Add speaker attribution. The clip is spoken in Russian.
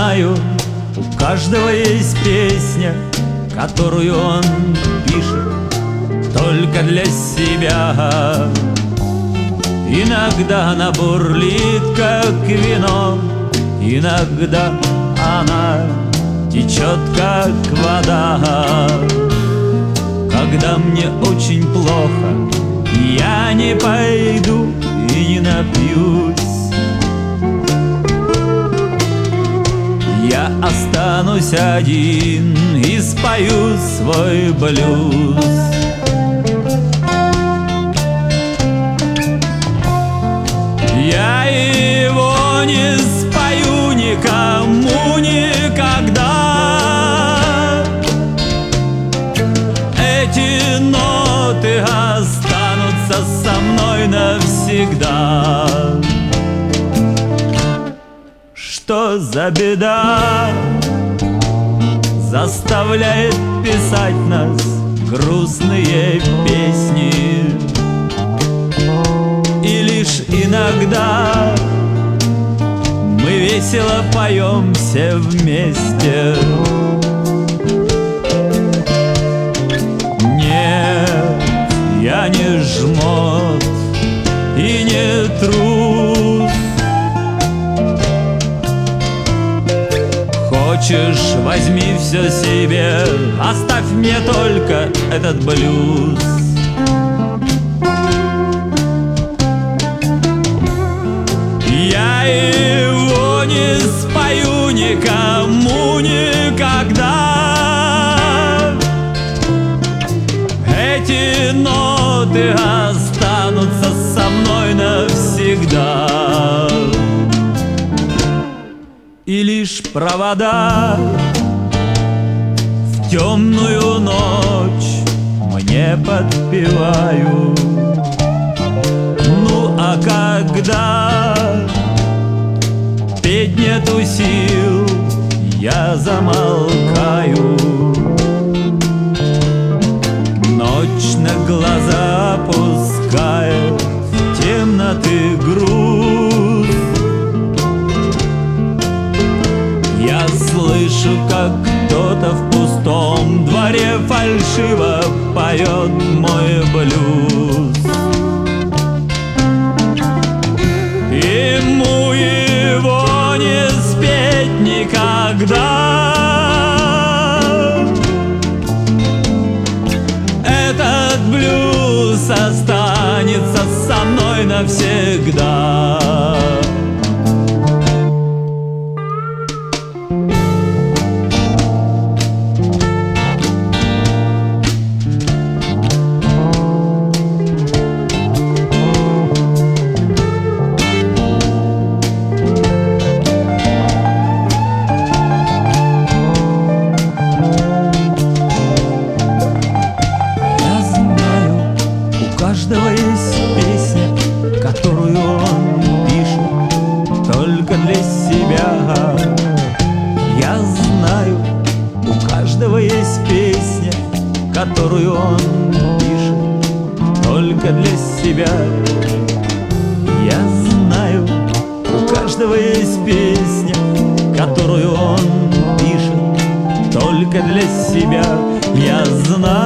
Speaker 1: знаю, у каждого есть песня, которую он пишет только для себя. Иногда она бурлит, как вино, иногда она течет, как вода. Когда мне очень плохо, я не пойду и не напьюсь. Я останусь один и спою свой блюз. Я его не спою никому никогда. Эти ноты останутся со мной навсегда. Что за беда заставляет писать нас грустные песни? И лишь иногда мы весело поем все вместе. Нет, я не жмот и не трус. Хочешь, возьми все себе, оставь мне только этот блюз. Я его не спою никому никогда. Эти ноты останутся со мной навсегда. И лишь провода в темную ночь мне подпевают. Ну а когда петь нету сил, я замолкаю. Ночь на глаза опускает в темноты груз. Я слышу, как кто-то в пустом дворе фальшиво поет мой блюз. Ему его не спеть никогда. Этот блюз останется со мной навсегда. У каждого есть песня, которую он пишет только для себя. Я знаю, у каждого есть песня, которую он пишет только для себя. Я знаю, у каждого есть песня, которую он пишет только для себя. Я знаю.